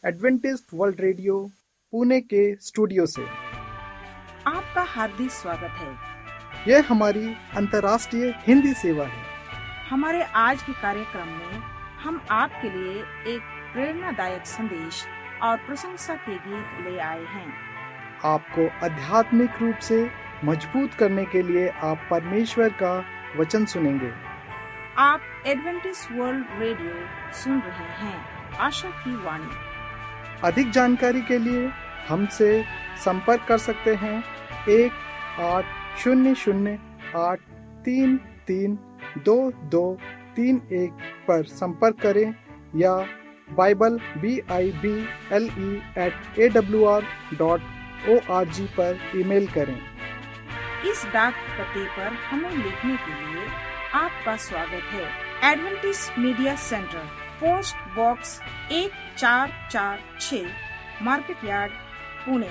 Adventist world radio Pune के studio से आपका हार्दिक स्वागत है। यह हमारी अंतर्राष्ट्रीय हिंदी सेवा है। हमारे आज के कार्यक्रम में हम आपके लिए एक प्रेरणादायक संदेश और प्रशंसा के गीत ले आए हैं। आपको आध्यात्मिक रूप से मजबूत करने के लिए आप परमेश्वर का वचन सुनेंगे। आप एडवेंटिस्ट वर्ल्ड रेडियो सुन रहे हैं, आशा की वाणी। अधिक जानकारी के लिए हमसे संपर्क कर सकते हैं 1-800-833-2231 पर संपर्क करें या bible@awr.org पर ईमेल करें। इस डाक पते पर हमें लिखने के लिए आपका स्वागत है। Adventist media centre, post box 1446, market yard, Pune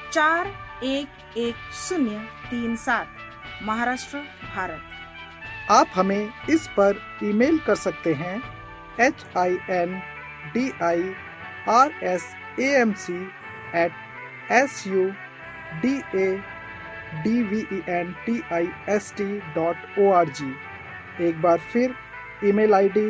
411037, Maharashtra, Bharat. आप हमें इस पर ईमेल कर सकते हैं hindirsamc@sudaventist.org। एक बार फिर ईमेल आईडी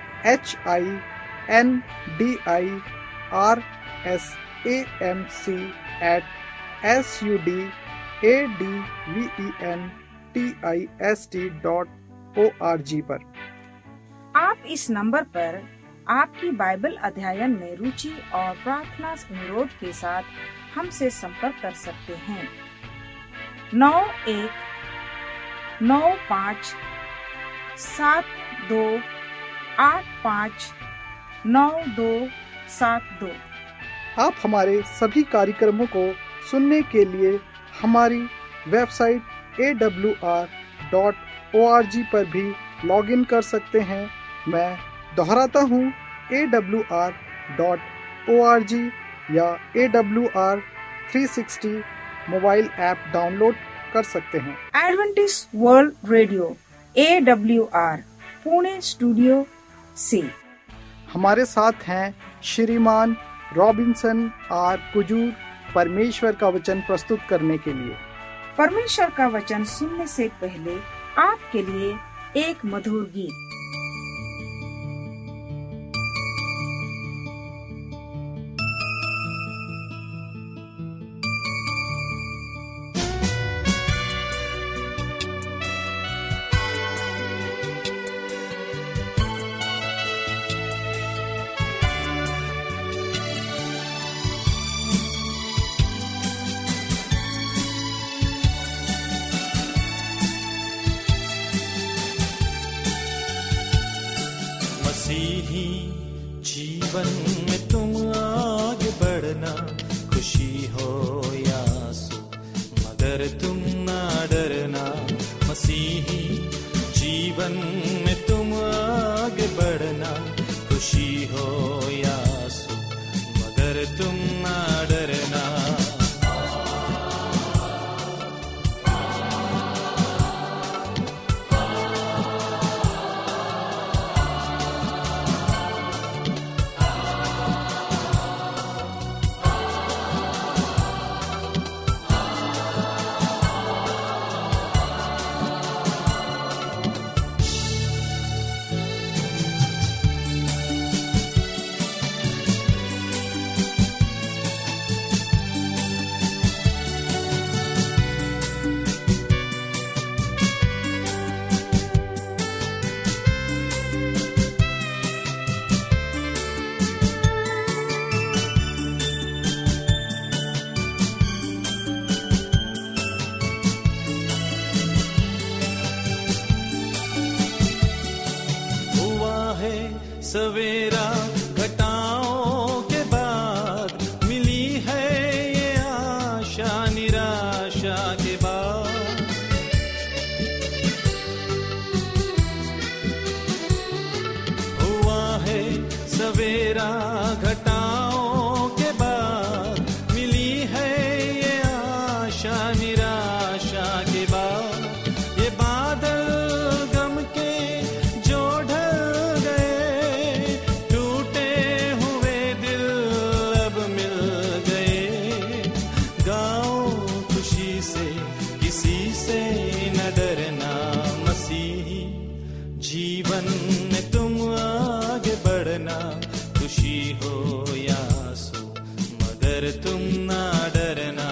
hindirsamc@sudaventist.org पर। आप इस नंबर पर आपकी बाइबल अध्ययन में रुचि और प्रार्थना अनुरोध के साथ हमसे संपर्क कर सकते हैं। 919572859272। आप हमारे सभी कार्यक्रमों को सुनने के लिए हमारी वेबसाइट awr.org पर भी लॉगिन कर सकते हैं। मैं दोहराता हूँ, awr.org या AWR 360 मोबाइल ऐप डाउनलोड कर सकते हैं। Adventist world radio AWR Pune studio से हमारे साथ हैं श्रीमान रॉबिन्सन आर कुजूर, परमेश्वर का वचन प्रस्तुत करने के लिए। परमेश्वर का वचन सुनने से पहले आपके लिए एक मधुर गीत। जीवन में तुम आगे बढ़ना, खुशी हो या आंसू, मगर तुम ना डरना। मसीही जीवन में तुम आगे बढ़ना, खुशी हो या आंसू, मगर तुम ना डरना। तुम ना डरना।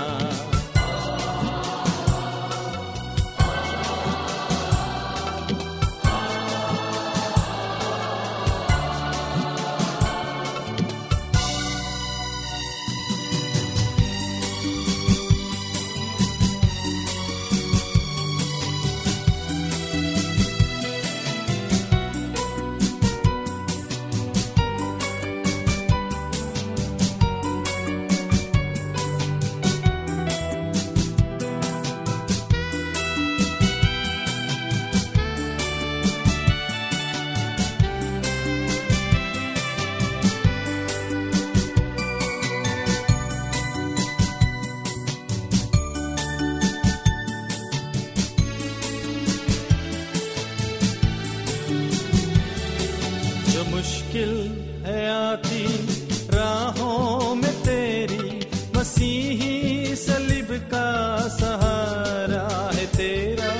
मुश्किल है आती राहों में तेरी, मसीही सलीब का सहारा है तेरा।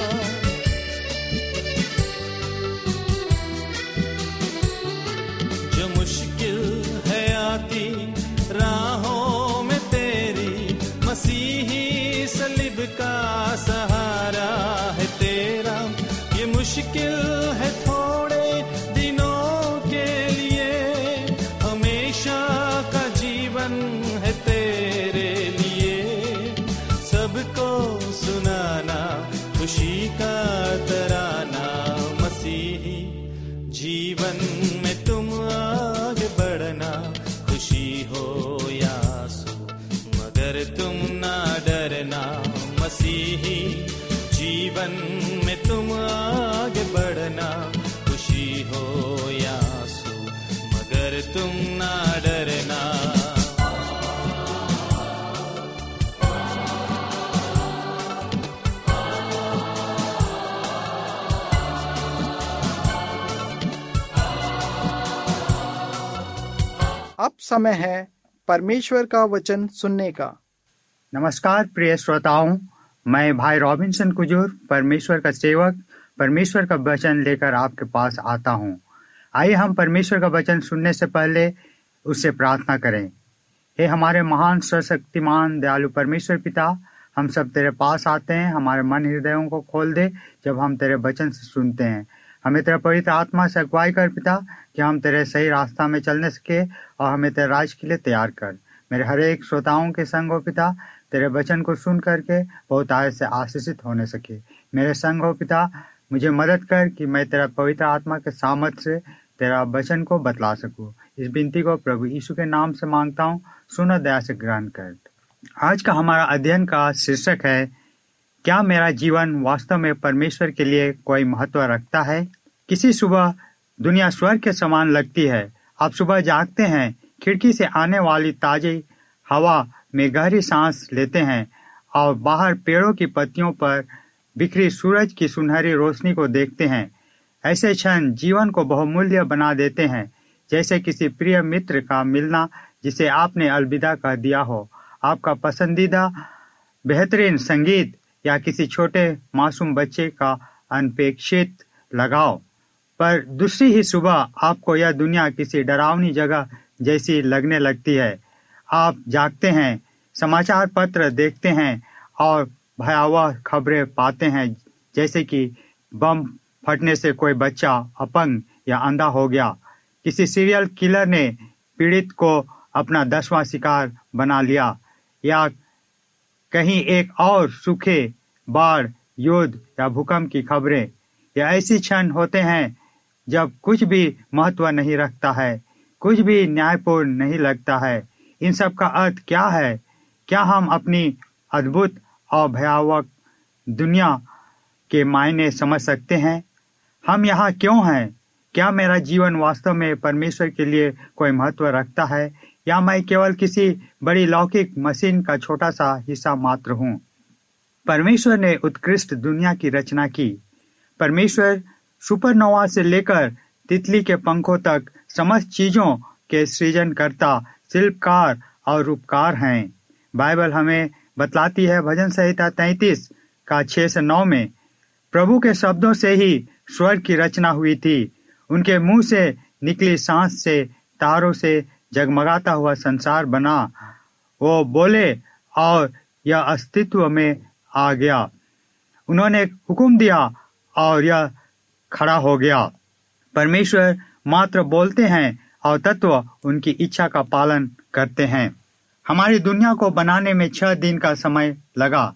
जो मुश्किल है आती राहों में तेरी, मसीही सलीब का सहारा है तेरा। ये मुश्किल है थोड़े है तेरे लिए, सबको सुनाना खुशी का तराना। मसीही जीवन में तुम आगे बढ़ना, खुशी हो या सो मगर तुम ना डरना। मसीही जीवन में तुम आगे बढ़ना, खुशी हो या सो मगर तुम ना डरना। अब समय है परमेश्वर का वचन सुनने का। नमस्कार प्रिय श्रोताओं, मैं भाई रॉबिन्सन कुजूर, परमेश्वर का सेवक, परमेश्वर का वचन लेकर आपके पास आता हूं। आइए हम परमेश्वर का वचन सुनने से पहले उससे प्रार्थना करें। हे हमारे महान सर्वशक्तिमान दयालु परमेश्वर पिता, हम सब तेरे पास आते हैं। हमारे मन हृदयों को खोल दे जब हम तेरे वचन से सुनते हैं। हमें तेरा पवित्र आत्मा से अगुवाई कर पिता, कि हम तेरे सही रास्ता में चलने सके और हमें तेरे राज के लिए तैयार कर। मेरे हर एक श्रोताओं के संग हो पिता, तेरे वचन को सुन करके बहुत आय से आशीषित होने सके। मेरे संग हो पिता, मुझे मदद कर कि मैं तेरा पवित्र आत्मा के सामर्थ्य से तेरा वचन को बतला सकूं। इस विनती को प्रभु यीशु के नाम से मांगता हूं, सुनो दया से ग्रहण कर। आज का हमारा अध्ययन का शीर्षक है, क्या मेरा जीवन वास्तव में परमेश्वर के लिए कोई महत्व रखता है। किसी सुबह दुनिया स्वर्ग के समान लगती है। आप सुबह जागते हैं, खिड़की से आने वाली ताजी हवा में गहरी सांस लेते हैं और बाहर पेड़ों की पत्तियों पर बिखरी सूरज की सुनहरी रोशनी को देखते हैं। ऐसे क्षण जीवन को बहुमूल्य बना देते हैं, जैसे किसी प्रिय मित्र का मिलना जिसे आपने अलविदा कह दिया हो, आपका पसंदीदा बेहतरीन संगीत या किसी छोटे मासूम बच्चे का अनपेक्षित लगाव। पर दूसरी ही सुबह आपको यह दुनिया किसी डरावनी जगह जैसी लगने लगती है। आप जागते हैं, समाचार पत्र देखते हैं और भयावह खबरें पाते हैं, जैसे कि बम फटने से कोई बच्चा अपंग या अंधा हो गया, किसी सीरियल किलर ने पीड़ित को अपना 10वां शिकार बना लिया, या कहीं एक और सूखे, बाढ़, युद्ध या भूकंप की खबरें। यह ऐसी क्षण होते हैं जब कुछ भी महत्व नहीं रखता है, कुछ भी न्यायपूर्ण नहीं लगता है। इन सब का अर्थ क्या है? क्या हम अपनी अद्भुत और भयावह दुनिया के मायने समझ सकते हैं? हम यहाँ क्यों हैं? क्या मेरा जीवन वास्तव में परमेश्वर के लिए कोई महत्व रखता है, या मैं केवल किसी बड़ी लौकिक मशीन का छोटा सा हिस्सा मात्र हूँ? परमेश्वर ने उत्कृष्ट दुनिया की रचना की। परमेश्वर सुपरनोवा से लेकर तितली के पंखों तक समस्त चीजों के सृजनकर्ता, शिल्पकार और रूपकार हैं। बाइबल हमें बतलाती है, भजन संहिता 33 का 6 से 9 में, प्रभु के शब्दों से ही स्वर्ग की रचना हुई थी। उनके मुंह से निकली सांस से तारों से जगमगाता हुआ संसार बना। वो बोले और यह अस्तित्व में आ गया। उन्होंने हुक्म दिया और यह खड़ा हो गया। परमेश्वर मात्र बोलते हैं और तत्व उनकी इच्छा का पालन करते हैं। हमारी दुनिया को बनाने में 6 दिन का समय लगा।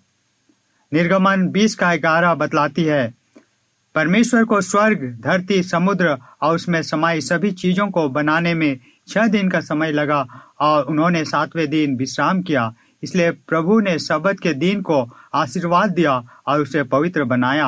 निर्गमन 20:11 बतलाती है, परमेश्वर को स्वर्ग, धरती, समुद्र और उसमें समाई सभी चीजों को बनाने में 6 दिन का समय लगा और उन्होंने 7वें दिन विश्राम किया। इसलिए प्रभु ने सब्त के दिन को आशीर्वाद दिया और उसे पवित्र बनाया।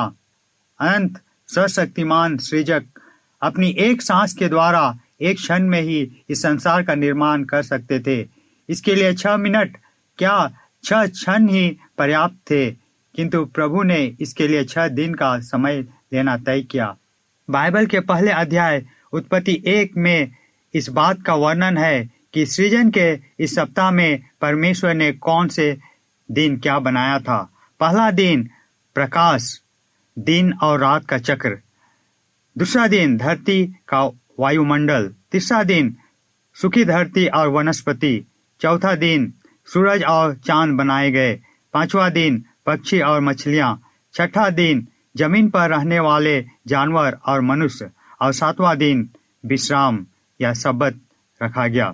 अनंत सर्वशक्तिमान सृजक अपनी एक सांस के द्वारा एक क्षण में ही इस संसार का निर्माण कर सकते थे। इसके लिए 6 मिनट क्या 6 क्षण ही पर्याप्त थे, किंतु प्रभु ने इसके लिए 6 दिन का समय लेना तय किया। बाइबल के पहले अध्याय उत्पत्ति 1 में इस बात का वर्णन है कि सृजन के इस सप्ताह में परमेश्वर ने कौन से दिन क्या बनाया था। पहला दिन प्रकाश, दिन और रात का चक्र। दूसरा दिन धरती का वायुमंडल। तीसरा दिन सूखी धरती और वनस्पति। चौथा दिन सूरज और चांद बनाए गए। पांचवा दिन पक्षी और मछलियां। छठा दिन जमीन पर रहने वाले जानवर और मनुष्य। और सातवां दिन विश्राम या सब्बत रखा गया।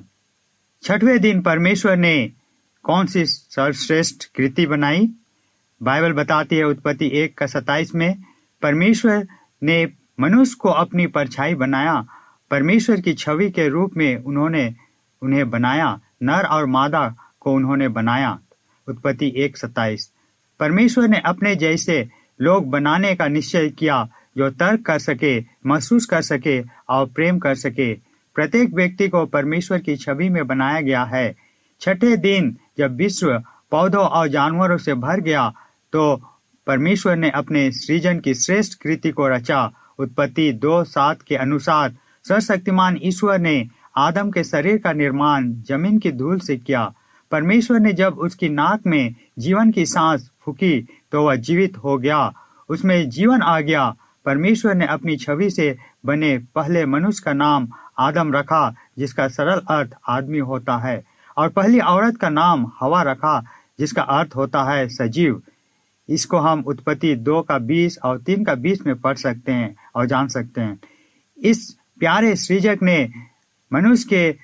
छठवें दिन परमेश्वर ने कौन सी सर्वश्रेष्ठ कृति बनाई? बाइबल बताती है उत्पत्ति 1:27 में, परमेश्वर ने मनुष्य को अपनी परछाई बनाया, परमेश्वर की छवि के रूप में उन्होंने उन्हें बनाया, नर और मादा को उन्होंने बनाया। उत्पत्ति 1:27। परमेश्वर ने अपने जैसे लोग बनाने का निश्चय किया जो तर्क कर सके, महसूस कर सके और प्रेम कर सके। प्रत्येक व्यक्ति को परमेश्वर की छवि में बनाया गया है। छठे दिन जब विश्व पौधों और जानवरों से भर गया तो परमेश्वर ने अपने सृजन की श्रेष्ठ कृति को रचा। उत्पत्ति 2:7 के अनुसार सर्वशक्तिमान ईश्वर ने आदम के शरीर का निर्माण जमीन की धूल से किया। परमेश्वर ने जब उसकी नाक में जीवन की सांस फूकी तो वह जीवित हो गया, उसमें जीवन आ गया। परमेश्वर ने अपनी छवि से बने पहले मनुष्य का नाम आदम रखा, जिसका सरल अर्थ आदमी होता है, और पहली औरत का नाम हवा रखा, जिसका अर्थ होता है सजीव। इसको हम उत्पत्ति 2:20 और 3:20 में पढ़ सकते हैं और जान सकते हैं। इस प्यारे सृजक ने मनुष्य के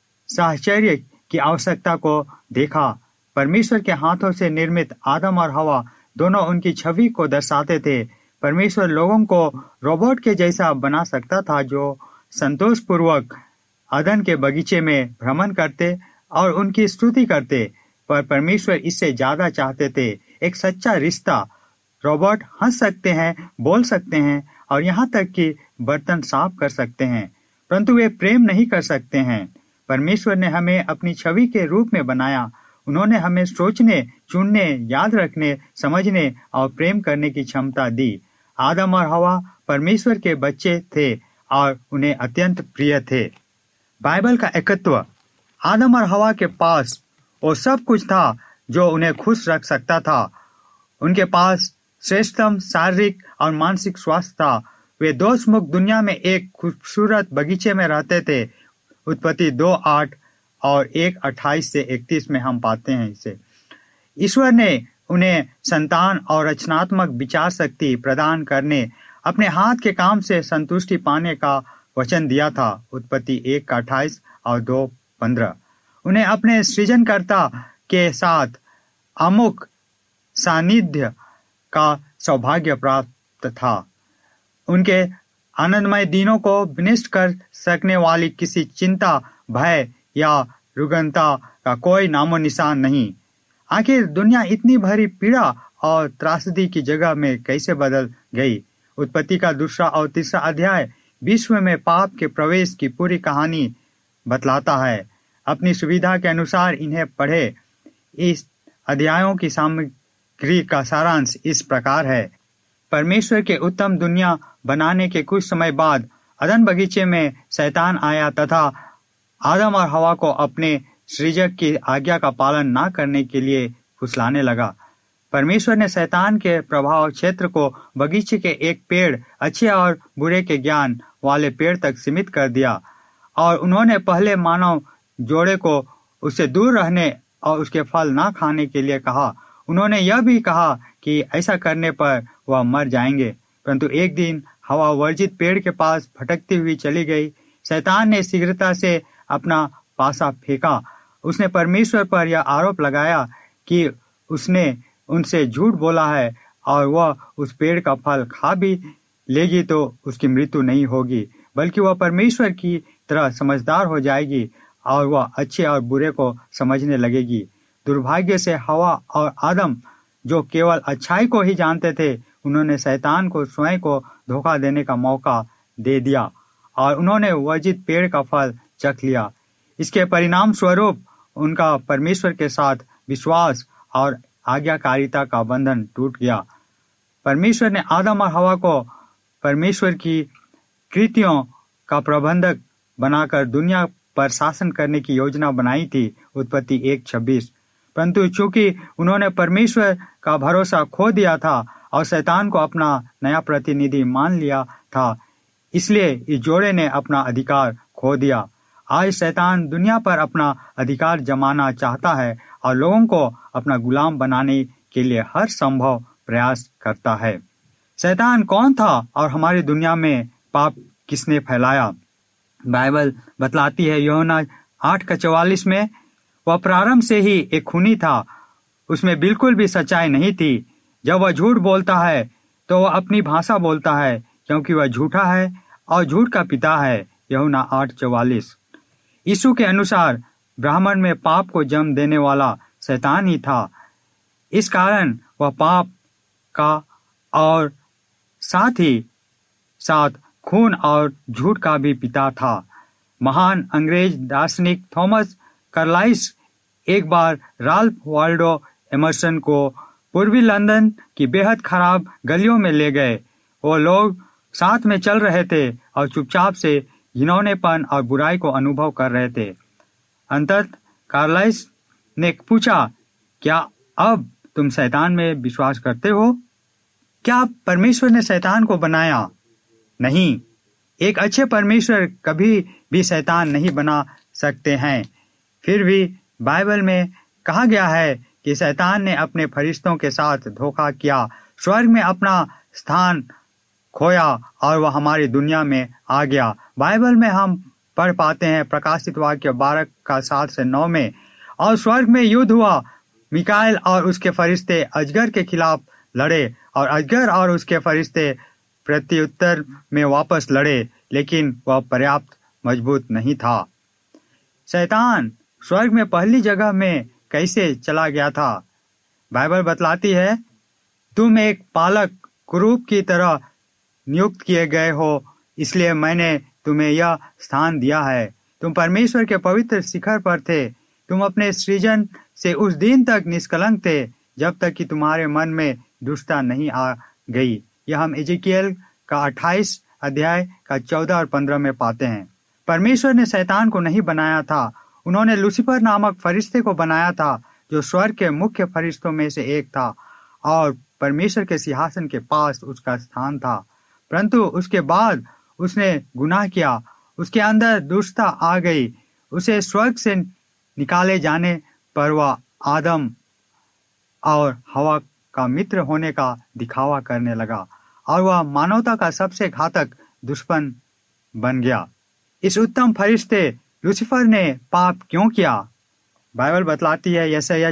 साहचर्य की आवश्यकता को देखा। परमेश्वर के हाथों से निर्मित आदम और हवा दोनों उनकी छवि को दर्शाते थे। परमेश्वर लोगों को रोबोट के जैसा बना सकता था जो संतोषपूर्वक अदन के बगीचे में भ्रमण करते और उनकी स्तुति करते, पर परमेश्वर इससे ज्यादा चाहते थे, एक सच्चा रिश्ता। रोबोट हंस सकते हैं, बोल सकते हैं और यहाँ तक कि बर्तन साफ कर सकते हैं, परंतु वे प्रेम नहीं कर सकते हैं। परमेश्वर ने हमें अपनी छवि के रूप में बनाया। उन्होंने हमें सोचने, चुनने, याद रखने, समझने और प्रेम करने की क्षमता दी। आदम और हवा परमेश्वर के बच्चे थे और उन्हें अत्यंत प्रिय थे। बाइबल का एकत्व। आदम और हवा के पास वो सब कुछ था जो उन्हें खुश रख सकता था। उनके पास श्रेष्ठतम शारीरिक और मानसिक स्वास्थ्य था। वे दोषमुक्त दुनिया में एक खूबसूरत बगीचे में रहते थे। उत्पत्ति 2:8 और 1:28 से 31 में हम पाते हैं इसे। ईश्वर ने उन्हें संतान और रचनात्मक विचार शक्ति प्रदान करने, अपने हाथ के काम से संतुष्टि पाने का वचन दिया था। उत्पत्ति 1:28 और 2:15। उन्हें अपने सृजनकर्ता के साथ अमुक सानिध्य का सौभाग्य प्राप्त था। उनके आनंदमय दिनों को विनष्ट कर सकने वाली किसी चिंता, भय या रुग्णता का कोई नामो निशान नहीं। आखिर दुनिया इतनी भरी पीड़ा और त्रासदी की जगह में कैसे बदल गई? उत्पत्ति का 2 और 3 अध्याय विश्व में पाप के प्रवेश की पूरी कहानी बतलाता है। अपनी सुविधा के अनुसार इन्हें पढ़े। इस अध्यायों की सामग्री का सारांश इस प्रकार है। परमेश्वर के उत्तम दुनिया बनाने के कुछ समय बाद अदन बगीचे में शैतान आया तथा आदम और हवा को अपने सृजक की आज्ञा का पालन न करने के लिए फुसलाने लगा। परमेश्वर ने शैतान के प्रभाव क्षेत्र को बगीचे के एक पेड़, अच्छे और बुरे के ज्ञान वाले पेड़ तक सीमित कर दिया और उन्होंने पहले मानव जोड़े को उससे दूर रहने और उसके फल ना खाने के लिए कहा। उन्होंने यह भी कहा कि ऐसा करने पर वह मर जाएंगे। परंतु एक दिन हवा वर्जित पेड़ के पास भटकती हुई चली गई। शैतान ने शीघ्रता से अपना पासा फेंका। उसने परमेश्वर पर यह आरोप लगाया कि उसने उनसे झूठ बोला है और वह उस पेड़ का फल खा भी लेगी तो उसकी मृत्यु नहीं होगी, बल्कि वह परमेश्वर की तरह समझदार हो जाएगी और वह अच्छे और बुरे को समझने लगेगी। दुर्भाग्य से हवा और आदम, जो केवल अच्छाई को ही जानते थे, उन्होंने शैतान को स्वयं को धोखा देने का मौका दे दिया और उन्होंने वर्जित पेड़ का फल चख लिया। इसके परिणाम स्वरूप उनका परमेश्वर के साथ विश्वास और आज्ञाकारिता का बंधन टूट गया। परमेश्वर ने आदम और हवा को परमेश्वर की कृतियों का प्रबंधक बनाकर दुनिया पर शासन करने की योजना बनाई थी, उत्पत्ति 1:26। परंतु चूंकि उन्होंने परमेश्वर का भरोसा खो दिया था और शैतान को अपना नया प्रतिनिधि मान लिया था, इसलिए इस जोड़े ने अपना अधिकार खो दिया। आज शैतान दुनिया पर अपना अधिकार जमाना चाहता है और लोगों को अपना गुलाम बनाने के लिए हर संभव प्रयास करता है। शैतान कौन था और हमारी दुनिया में पाप किसने फैलाया? बाइबल बतलाती है यूहन्ना 8:44 में, वह प्रारंभ से ही एक खूनी था, उसमें बिल्कुल भी सच्चाई नहीं थी। जब वह झूठ बोलता है तो वह अपनी भाषा बोलता है, क्योंकि वह झूठा है और झूठ का पिता है। यूहन्ना 8:44। यीशु के अनुसार ब्राह्मण में पाप को जन्म देने वाला शैतान ही था। इस कारण वह पाप का और साथ ही साथ खून और झूठ का भी पिता था। महान अंग्रेज दार्शनिक थॉमस कार्लाइल एक बार राल्फ वाल्डो एमर्सन को पूर्वी लंदन की बेहद खराब गलियों में ले गए। वो लोग साथ में चल रहे थे और चुपचाप से घिनौनेपन और बुराई को अनुभव कर रहे थे। अंततः कार्लाइल ने पूछा, क्या अब तुम शैतान में विश्वास करते हो? क्या परमेश्वर ने शैतान को बनाया? नहीं, एक अच्छे परमेश्वर कभी भी शैतान नहीं बना सकते हैं। फिर भी बाइबल में कहा गया है कि शैतान ने अपने फरिश्तों के साथ धोखा किया, स्वर्ग में अपना स्थान खोया और वह हमारी दुनिया में आ गया। बाइबल में हम पढ़ पाते हैं प्रकाशित वाक्य 12:7-9 में, और स्वर्ग में युद्ध हुआ। मिकाएल और उसके फरिश्ते अजगर के खिलाफ लड़े और अजगर और उसके फरिश्ते प्रत्युत्तर में वापस लड़े, लेकिन वह पर्याप्त मजबूत नहीं था। शैतान स्वर्ग में पहली जगह में कैसे चला गया था? बाइबल बतलाती है, तुम एक पालक कुरूप की तरह नियुक्त किए गए हो, इसलिए मैंने तुम्हें यह स्थान दिया है। तुम परमेश्वर के पवित्र शिखर पर थे। तुम अपने सृजन से उस दिन तक निष्कलंक थे जब तक कि तुम्हारे मन में दुष्टता नहीं आ गई। यह हम एजेकियल का 28 अध्याय का 14 और 15 में पाते हैं। परमेश्वर ने शैतान को नहीं बनाया था, उन्होंने लूसीफर नामक फरिश्ते को बनाया था, जो स्वर्ग के मुख्य फरिश्तों में से एक था और परमेश्वर के सिंहासन के पास उसका स्थान था। परंतु उसके बाद उसने गुनाह किया, उसके अंदर दुष्टता आ गई। उसे स्वर्ग से निकाले जाने पर वह आदम और हवा का मित्र होने का दिखावा करने लगा और वह मानवता का सबसे घातक दुश्मन बन गया। इस उत्तम फरिश्ते लूसीफर ने पाप क्यों किया? बाइबल बतलाती है यशायाह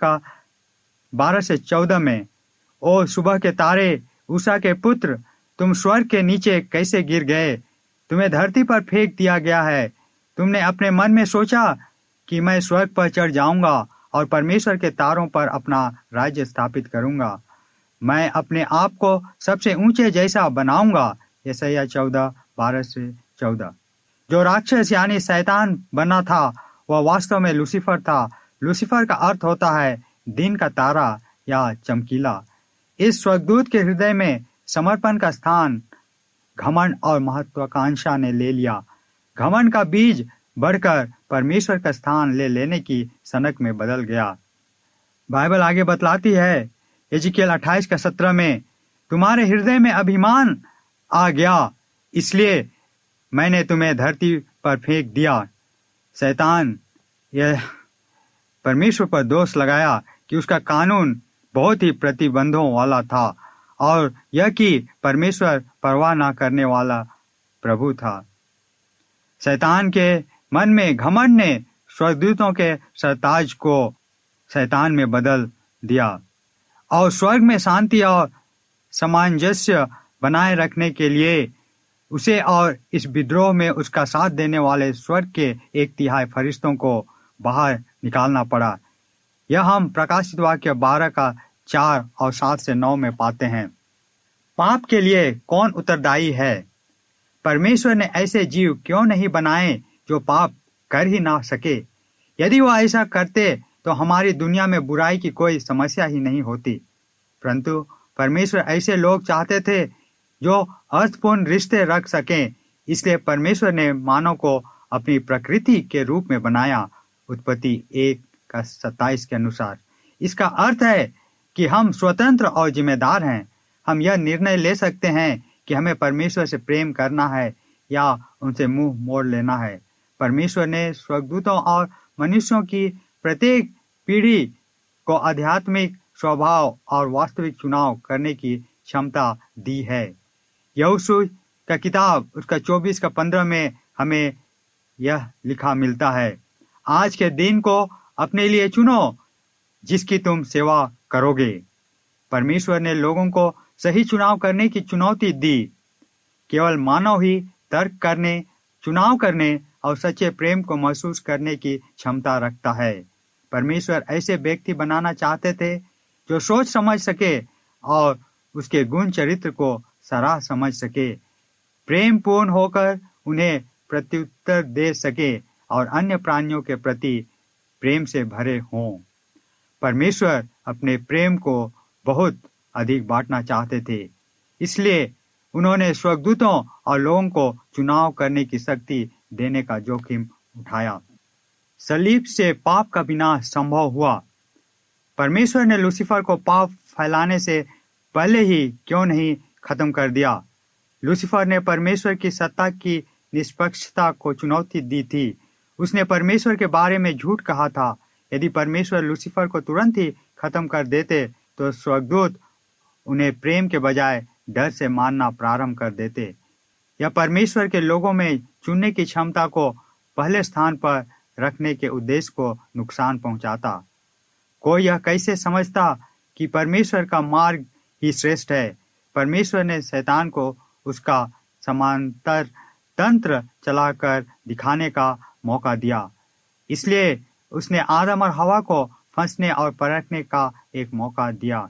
14:12-14 में, ओ सुबह के तारे, उषा के पुत्र, तुम स्वर्ग के नीचे कैसे गिर गए? तुम्हें धरती पर फेंक दिया गया है। तुमने अपने मन में सोचा कि मैं स्वर्ग पर चढ़ जाऊंगा और परमेश्वर के तारों पर अपना राज्य स्थापित करूंगा। मैं अपने आप को सबसे ऊंचे जैसा बनाऊंगा। यशायाह 14:12-14। जो राक्षस यानी शैतान बना था वह वास्तव में लूसीफर था। लूसीफर का अर्थ होता है दिन का तारा या चमकीला। इस स्वर्गदूत के हृदय में समर्पण का स्थान घमंड और महत्वाकांक्षा ने ले लिया। घमंड का बीज बढ़कर परमेश्वर का स्थान ले लेने की सनक में बदल गया। बाइबल आगे बतलाती है एजेकियल 28:17 में, तुम्हारे हृदय में अभिमान आ गया, इसलिए मैंने तुम्हें धरती पर फेंक दिया। शैतान यह परमेश्वर पर दोष लगाया कि उसका कानून बहुत ही प्रतिबंधों वाला था और यह कि परमेश्वर परवाह न करने वाला प्रभु था। शैतान के मन में घमंड ने स्वर्गदूतों के सरताज को शैतान में बदल दिया और स्वर्ग में शांति और सामंजस्य बनाए रखने के लिए उसे और इस विद्रोह में उसका साथ देने वाले स्वर्ग के 1/3 फरिश्तों को बाहर निकालना पड़ा। यह हम प्रकाशित वाक्य 12 का 4 और 7 से 9 में पाते हैं। पाप के लिए कौन उत्तरदायी है? परमेश्वर ने ऐसे जीव क्यों नहीं बनाए जो पाप कर ही ना सके? यदि वह ऐसा करते तो हमारी दुनिया में बुराई की कोई समस्या ही नहीं होती। परंतु परमेश्वर ऐसे लोग चाहते थे जो अर्थपूर्ण रिश्ते रख सकें, इसलिए परमेश्वर ने मानव को अपनी प्रकृति के रूप में बनाया। उत्पत्ति 1:27 के अनुसार इसका अर्थ है कि हम स्वतंत्र और जिम्मेदार हैं। हम यह निर्णय ले सकते हैं कि हमें परमेश्वर से प्रेम करना है या उनसे मुंह मोड़ लेना है। परमेश्वर ने स्वर्गदूतों और मनुष्यों की प्रत्येक पीढ़ी को आध्यात्मिक स्वभाव और वास्तविक चुनाव करने की क्षमता दी है। यहोशू का किताब उसका 24:15 में हमें यह लिखा मिलता है, आज के दिन को अपने लिए चुनो जिसकी तुम सेवा करोगे। परमेश्वर ने लोगों को सही चुनाव करने की चुनौती दी। केवल मानव ही तर्क करने, चुनाव करने और सच्चे प्रेम को महसूस करने की क्षमता रखता है। परमेश्वर ऐसे व्यक्ति बनाना चाहते थे जो सोच समझ सके और उसके गुण चरित्र को सराह समझ सके, प्रेम पूर्ण होकर उन्हें प्रत्युत्तर दे सके और अन्य प्राणियों के प्रति प्रेम से भरे हों। परमेश्वर अपने प्रेम को बहुत अधिक बांटना चाहते थे, इसलिए उन्होंने स्वर्गदूतों और लोगों को चुनाव करने की शक्ति देने का जोखिम उठाया। सलीब से पाप का विनाश संभव हुआ। परमेश्वर ने लूसीफर को पाप फैलाने से पहले ही क्यों नहीं खत्म कर दिया? लूसीफर ने परमेश्वर की सत्ता की निष्पक्षता को चुनौती दी थी। उसने परमेश्वर के बारे में झूठ कहा था। यदि परमेश्वर लूसीफर को तुरंत ही खत्म कर देते तो स्वर्गदूत उन्हें प्रेम के बजाय डर से मानना प्रारंभ कर देते। यह परमेश्वर के लोगों में चुनने की क्षमता को पहले स्थान पर रखने के उद्देश्य को नुकसान पहुंचाता। कोई यह कैसे समझता कि परमेश्वर का मार्ग ही श्रेष्ठ है? परमेश्वर ने शैतान को उसका समांतर तंत्र चलाकर दिखाने का मौका दिया, इसलिए उसने आदम और हवा को फंसने और परखने का एक मौका दिया।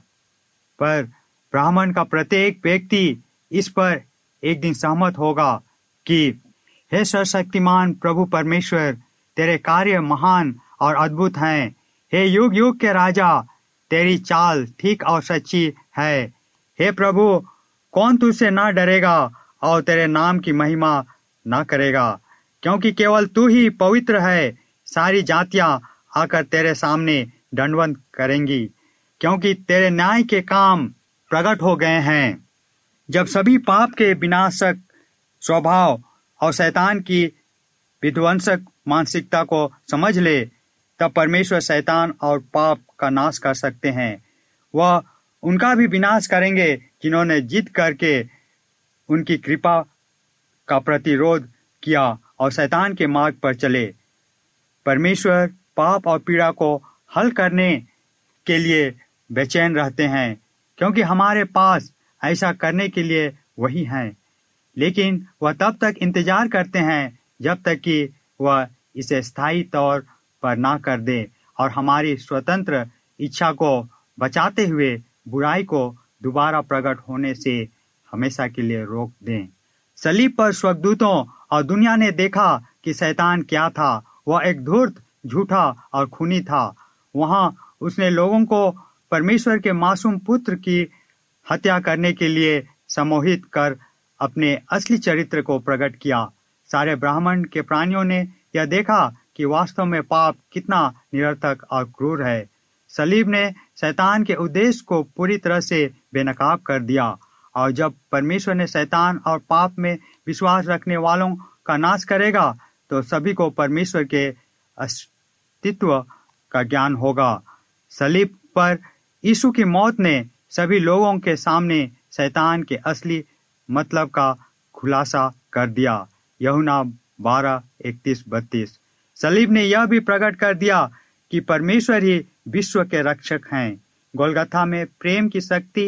पर ब्राह्मण का प्रत्येक व्यक्ति इस पर एक दिन सहमत होगा कि हे सर्वशक्तिमान प्रभु परमेश्वर, तेरे कार्य महान और अद्भुत हैं। हे युग युग के राजा, तेरी चाल ठीक और सच्ची है। हे प्रभु, कौन तुझसे न डरेगा और तेरे नाम की महिमा न करेगा? क्योंकि केवल तू ही पवित्र है। सारी जातियां आकर तेरे सामने दंडवत करेंगी, क्योंकि तेरे न्याय के काम प्रकट हो गए हैं। जब सभी पाप के विनाशक स्वभाव और शैतान की विध्वंसक मानसिकता को समझ ले, तब परमेश्वर शैतान और पाप का नाश कर सकते हैं। वह उनका भी विनाश करेंगे जिन्होंने जिद करके उनकी कृपा का प्रतिरोध किया और शैतान के मार्ग पर चले। परमेश्वर पाप और पीड़ा को हल करने के लिए बेचैन रहते हैं, क्योंकि हमारे पास ऐसा करने के लिए वही हैं। लेकिन वह तब तक इंतजार करते हैं जब तक कि वह इसे स्थायी तौर पर ना कर दे और हमारी स्वतंत्र इच्छा को बचाते हुए बुराई को दोबारा प्रकट होने से हमेशा के लिए रोक दें। सलीब पर स्वर्गदूतों और दुनिया ने देखा कि शैतान क्या था। वह एक धूर्त, झूठा और खूनी था। वहां उसने लोगों को परमेश्वर के मासूम पुत्र की हत्या करने के लिए सम्मोहित कर अपने असली चरित्र को प्रकट किया। सारे ब्राह्मण के प्राणियों ने यह देखा कि वास्तव में पाप कितना निरर्थक और क्रूर है। सलीब ने शैतान के उद्देश्य को पूरी तरह से बेनकाब कर दिया, और जब परमेश्वर ने शैतान और पाप में विश्वास रखने वालों का नाश करेगा तो सभी को परमेश्वर के अस्तित्व का ज्ञान होगा। सलीब पर यीशु की मौत ने सभी लोगों के सामने शैतान के असली मतलब का खुलासा कर दिया। यूहन्ना 12:31-32। सलीब ने यह भी प्रकट कर दिया कि परमेश्वर ही विश्व के रक्षक हैं। गोलगथा में प्रेम की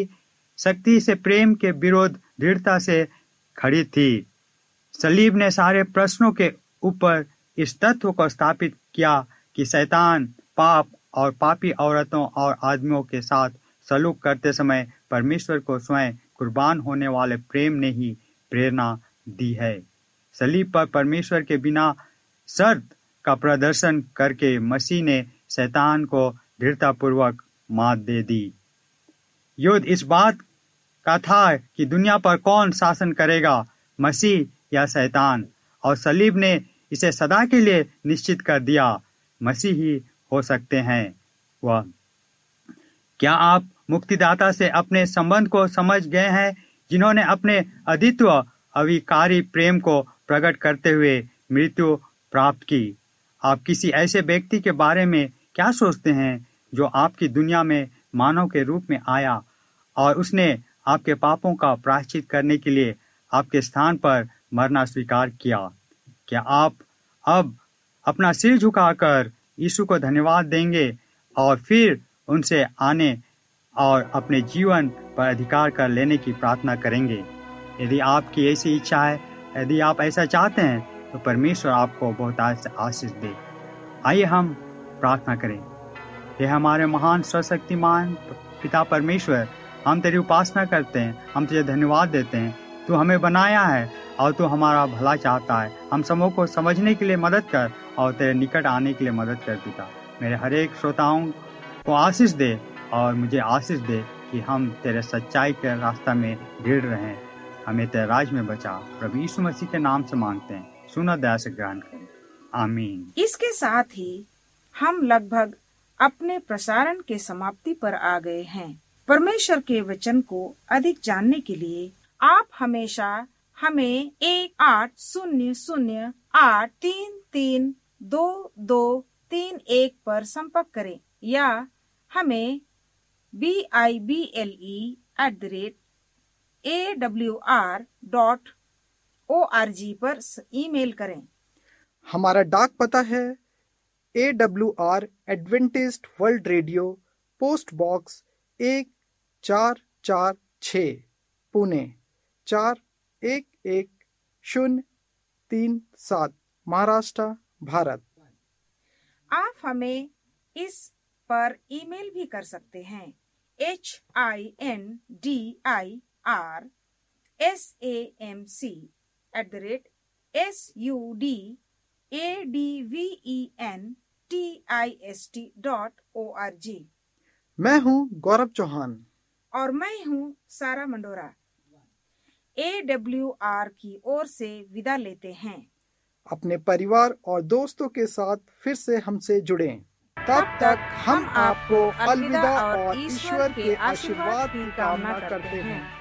शक्ति से प्रेम के विरोध दृढ़ता से खड़ी थी। सलीब ने सारे प्रश्नों के ऊपर इस तथ्य को स्थापित किया कि शैतान पाप और पापी औरतों और आदमियों के साथ सलूक करते समय परमेश्वर को स्वयं कुर्बान होने वाले प्रेम ने ही प्रेरणा दी है। सलीब पर परमेश्वर के बिना शर्त का प्रदर्शन करके मसीह ने शैतान को दृढ़तापूर्वक मात दे दी। युद्ध इस बात का था कि दुनिया पर कौन शासन करेगा, मसीह या शैतान, और सलीब ने इसे सदा के लिए निश्चित कर दिया, मसीह ही हो सकते हैं वह। क्या आप मुक्तिदाता से अपने संबंध को समझ गए हैं, जिन्होंने अपने अद्वितीय अविकारी प्रेम को प्रकट करते हुए मृत्यु प्राप्त की? आप किसी ऐसे व्यक्ति के बारे में क्या सोचते हैं जो आपकी दुनिया में मानव के रूप में आया और उसने आपके पापों का प्रायश्चित करने के लिए आपके स्थान पर मरना स्वीकार किया? क्या आप अब अपना सिर झुकाकर यीशु को धन्यवाद देंगे और फिर उनसे आने और अपने जीवन पर अधिकार कर लेने की प्रार्थना करेंगे? यदि आपकी ऐसी इच्छा है, यदि आप ऐसा चाहते हैं, तो परमेश्वर आपको बहुत आशीष दे। आइए हम प्रार्थना करें। हे हमारे महान सर्वशक्तिमान पिता परमेश्वर, हम तेरी उपासना करते हैं, हम तुझे धन्यवाद देते हैं। तू हमें बनाया है और तू हमारा भला चाहता है। हम सबों को समझने के लिए मदद कर और तेरे निकट आने के लिए मदद कर पिता। मेरे हर एक श्रोताओं को आशीष दे और मुझे आशीष दे कि हम तेरे सच्चाई के रास्ता में दृढ़ रहें। हमें तेरे राज में बचा। प्रभु यीशु मसीह के नाम से मांगते हैं, सुनो दया से ग्रहण करें, आमीन। इसके साथ ही हम लगभग अपने प्रसारण के समाप्ति पर आ गए हैं। परमेश्वर के वचन को अधिक जानने के लिए आप हमेशा हमें 1-800-833-2231 पर संपर्क करें या हमें bible@awr.org पर ईमेल करें। हमारा डाक पता है AWR Adventist world radio, post box 1446, Pune 411037, Maharashtra, Bharat. आप हमें इस पर ईमेल भी कर सकते हैं। hindirsamc@sudventist.org। मैं हूँ गौरव चौहान और मैं हूँ सारा मंडोरा। AWR की ओर से विदा लेते हैं। अपने परिवार और दोस्तों के साथ फिर से हमसे जुड़ें। तब तक हम आपको अलविदा और ईश्वर के आशीर्वाद की कामना करते हैं।